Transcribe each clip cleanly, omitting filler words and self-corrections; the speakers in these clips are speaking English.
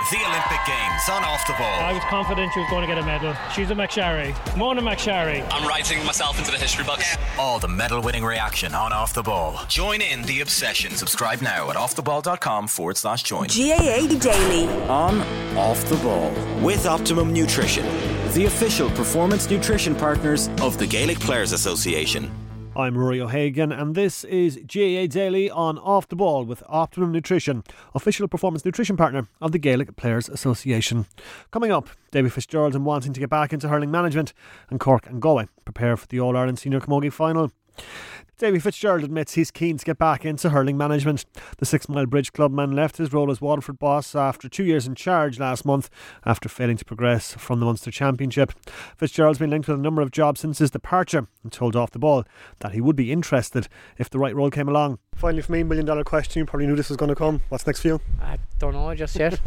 The Olympic Games on Off the Ball. I was confident she was going to get a medal. She's a McSharry. Mona McSharry. I'm writing myself into the history books. All the medal-winning reaction on Off the Ball. Join in the obsession. Subscribe now at offtheball.com/join. GAA Daily. On Off the Ball. With Optimum Nutrition. The official performance nutrition partners of the Gaelic Players Association. I'm Rory O'Hagan and this is GAA Daily on Off the Ball with Optimum Nutrition, official performance nutrition partner of the Gaelic Players Association. Coming up, Davy Fitzgerald and wanting to get back into hurling management, and Cork and Galway prepare for the All-Ireland Senior Camogie final. Davy Fitzgerald admits he's keen to get back into hurling management. The 6 Mile Bridge clubman left his role as Waterford boss after 2 years in charge last month after failing to progress from the Munster Championship. Fitzgerald's been linked with a number of jobs since his departure and told Off the Ball that he would be interested if the right role came along. Finally, for me, $1 million question. You probably knew this was going to come. What's next for you? I don't know just yet.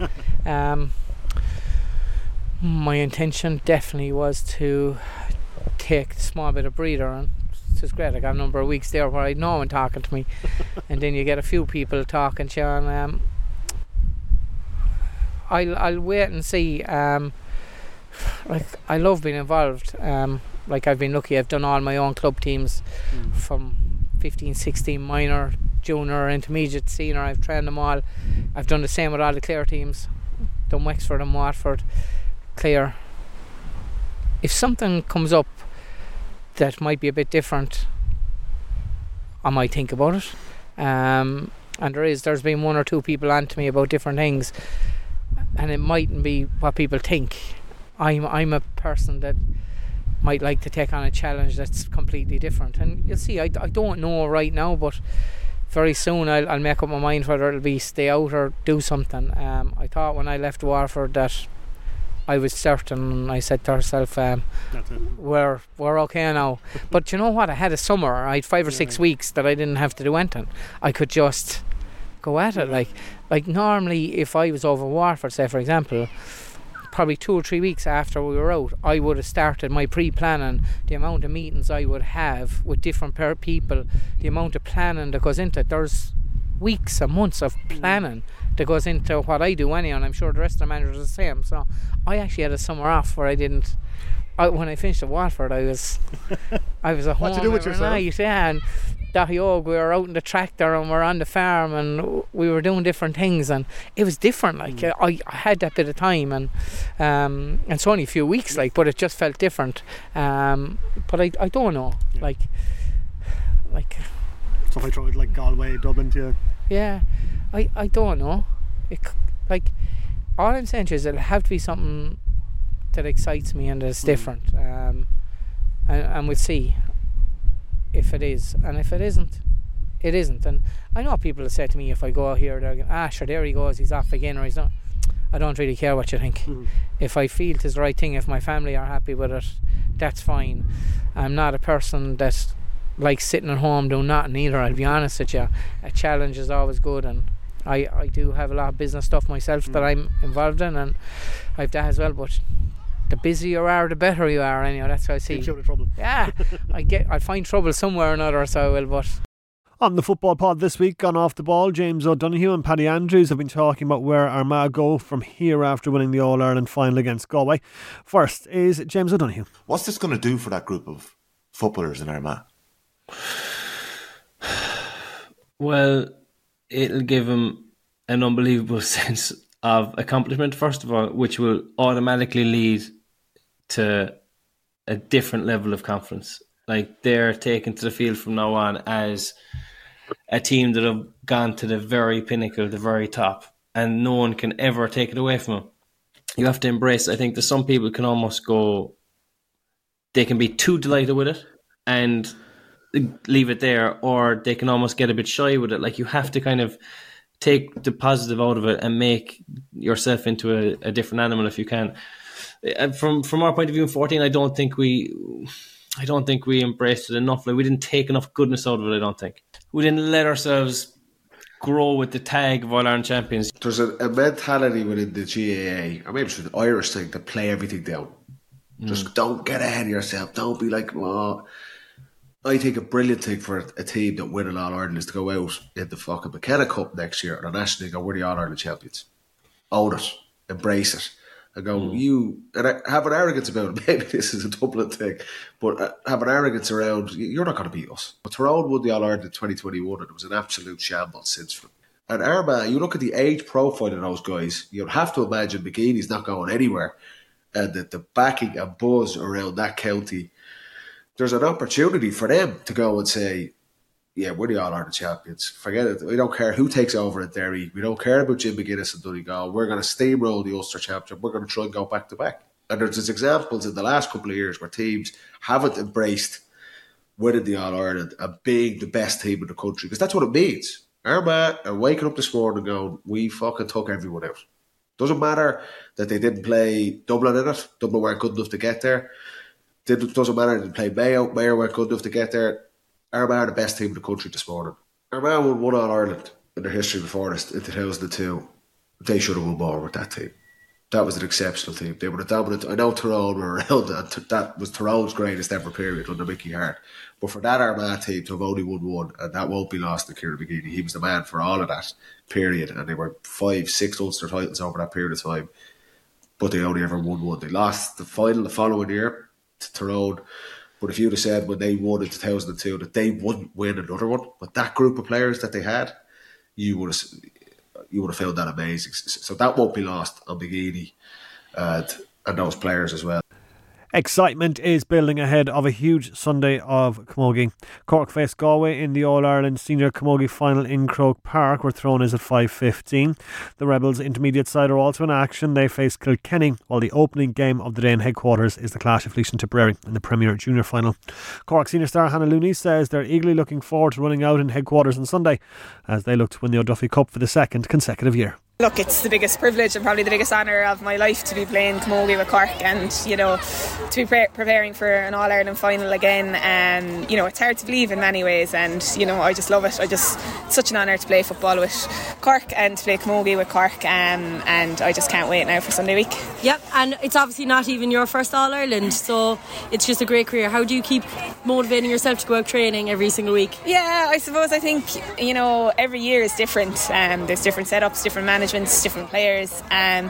My intention definitely was to take a small bit of breather, and it was great. I got a number of weeks there where I had no one talking to me and then you get a few people talking to you, and I'll wait and see. Like, I love being involved. Like, I've been lucky, I've done all my own club teams from 15, 16, minor, junior, intermediate, senior. I've trained them all. I've done the same with all the Clare teams, done Wexford and Watford, Clare. If something comes up that might be a bit different, I might think about it. And there's been 1 or 2 people on to me about different things, and it mightn't be what people think. I'm a person that might like to take on a challenge that's completely different, and you'll see. I don't know right now, but very soon I'll make up my mind whether it'll be stay out or do something. I thought when I left Waterford that I was certain. I said to herself, we're okay now. But you know what? I had a summer. I had 5 or 6 weeks that I didn't have to do anything. I could just go at it. Like normally, if I was over Waterford, say for example, probably 2 or 3 weeks after we were out, I would have started my pre-planning, the amount of meetings I would have with different people, the amount of planning that goes into it. There's weeks and months of planning that goes into what I do anyhow, and I'm sure the rest of the managers are the same. So I actually had a summer off where when I finished at Watford, I was at home. What to do with yourself? Night, yeah, and Dahiog, we were out in the tractor and we're on the farm and we were doing different things, and it was different. Like I had that bit of time, and it's only a few weeks, but it just felt different. But I don't know, like. So if I tried like Galway, Dublin to you? Yeah, I don't know. All I'm saying to you is it'll have to be something that excites me and is different. And we'll see if it is. And if it isn't, it isn't. And I know people have said to me, if I go here, they're going, sure, there he goes, he's off again, or he's not. I don't really care what you think. If I feel it's the right thing, if my family are happy with it, that's fine. I'm not a person that like sitting at home doing nothing either, I'll be honest with you. A challenge is always good, and I do have a lot of business stuff myself that I'm involved in, and I've that as well, but the busier you are, the better you are anyhow. That's how I see. Keeps you out of trouble. Yeah, I'll find trouble somewhere or another, so I will. But on the football pod this week on Off the Ball, James O'Donoghue and Paddy Andrews have been talking about where Armagh go from here after winning the All-Ireland final against Galway. First is James O'Donoghue. What's this going to do for that group of footballers in Armagh? Well, it'll give him an unbelievable sense of accomplishment, first of all, which will automatically lead to a different level of confidence. Like, they're taken to the field from now on as a team that have gone to the very pinnacle, the very top, and no one can ever take it away from them. You have to embrace, I think that some people can almost go, they can be too delighted with it and leave it there, or they can almost get a bit shy with it. Like, you have to kind of take the positive out of it and make yourself into a different animal if you can. And from our point of view in 14, I don't think we embraced it enough. Like, we didn't take enough goodness out of it, I don't think. We didn't let ourselves grow with the tag of All-Ireland champions. There's a mentality within the GAA, or maybe it's the Irish thing, to play everything down. Just don't get ahead of yourself. Don't be like, oh. I think a brilliant thing for a team that win an All-Ireland is to go out in the fucking McKenna Cup next year or the National League and we're the All-Ireland champions. Own it. embrace it and go, have an arrogance about it. Maybe this is a Dublin thing, but have an arrogance around, you're not going to beat us. But Tyrone won the All-Ireland in 2021 and it was an absolute shambles since then. And Armagh, you look at the age profile of those guys, you'd have to imagine McGeeney's not going anywhere. And the backing and buzz around that county, there's an opportunity for them to go and say, yeah, we're the All-Ireland champions. Forget it. We don't care who takes over at Derry. We don't care about Jim McGuinness and Donegal. We're going to steamroll the Ulster Championship. We're going to try and go back to back. And there's examples in the last couple of years where teams haven't embraced winning the All-Ireland and being the best team in the country. Because that's what it means. Armagh are waking up this morning and going, we fucking took everyone out. Doesn't matter that they didn't play Dublin in it. Dublin weren't good enough to get there. Doesn't matter that they played Mayo. Mayo weren't good enough to get there. Armagh are the best team in the country this morning. Armagh won one All-Ireland in their history before this in 2002. They should have won more with that team. That was an exceptional team. They were a dominant. I know Tyrone were around, and that was Tyrone's greatest ever period under Mickey Hart. But for that Armagh team to have only won one, and that won't be lost to Kieran McGeeney. He was the man for all of that period, and they were 5-6 Ulster titles over that period of time. But they only ever won one. They lost the final the following year to Tyrone. But if you'd have said when they won in 2002 that they wouldn't win another one, with that group of players that they had, you would have found that amazing. So that won't be lost on McGeeney and those players as well. Excitement is building ahead of a huge Sunday of camogie. Cork face Galway in the All-Ireland Senior Camogie Final in Croke Park, where thrown is at 5:15. The Rebels intermediate side are also in action. They face Kilkenny, while the opening game of the day in headquarters is the clash of Laois and Tipperary in the Premier Junior Final. Cork senior star Hannah Looney says they're eagerly looking forward to running out in headquarters on Sunday as they look to win the O'Duffy Cup for the second consecutive year. Look, it's the biggest privilege and probably the biggest honour of my life to be playing camogie with Cork, and to be preparing for an All-Ireland final again. And it's hard to believe in many ways, and I just love it. It's such an honour to play football with Cork and to play camogie with Cork, and I just can't wait now for Sunday week. Yep, and it's obviously not even your first All-Ireland, so it's just a great career. How do you keep motivating yourself to go out training every single week? Yeah, I think every year is different. There's different setups, different management, different players.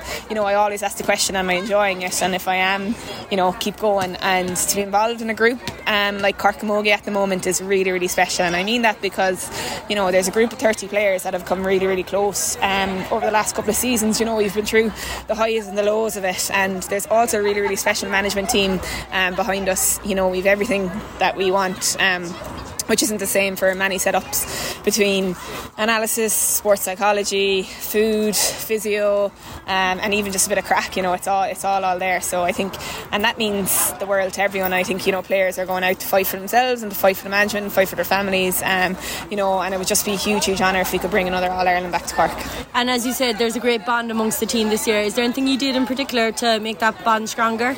I always ask the question, am I enjoying it? And if I am, keep going. And to be involved in a group like Cork Camogie at the moment is really, really special. And I mean that because there's a group of 30 players that have come really, really close over the last couple of seasons. We've been through the highs and the lows of it, and there's also a really, really special management team behind us. We've everything that we want, which isn't the same for many setups, between analysis, sports psychology, food, physio, and even just a bit of crack. It's all there. So I think, and that means the world to everyone. I think players are going out to fight for themselves and to fight for the management and fight for their families. And it would just be a huge, huge honour if we could bring another All-Ireland back to Cork. And as you said, there's a great bond amongst the team this year. Is there anything you did in particular to make that bond stronger?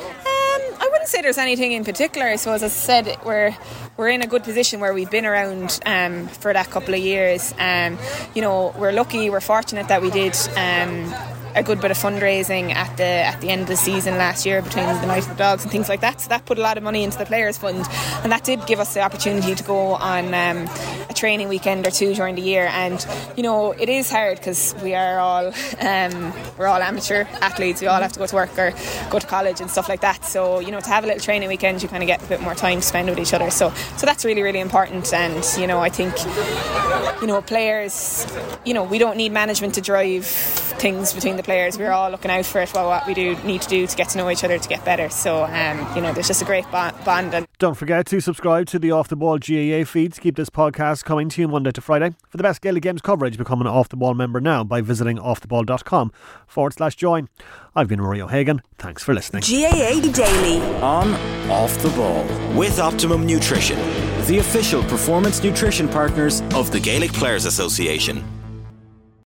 I wouldn't say there's anything in particular. I suppose, as I said, we're in a good position where we've been around for that couple of years. We're lucky, we're fortunate that we did a good bit of fundraising at the end of the season last year between the Night of the Dogs and things like that. So that put a lot of money into the Players Fund, and that did give us the opportunity to go on a training weekend or two during the year. And it is hard because we're all amateur athletes. We all have to go to work or go to college and stuff like that. So to have a little training weekend, you kind of get a bit more time to spend with each other. So that's really, really important. And I think players, we don't need management to drive things between the players. We're all looking out for it, what we need to do to get to know each other, to get better. So there's just a great bond. And don't forget to subscribe to the Off The Ball GAA feed to keep this podcast coming to you Monday to Friday. For the best Gaelic Games coverage, become an Off The Ball member now by visiting offtheball.com/join. I've been Rory O'Hagan. Thanks for listening. GAA Daily on Off The Ball with Optimum Nutrition, the official performance nutrition partners of the Gaelic Players Association.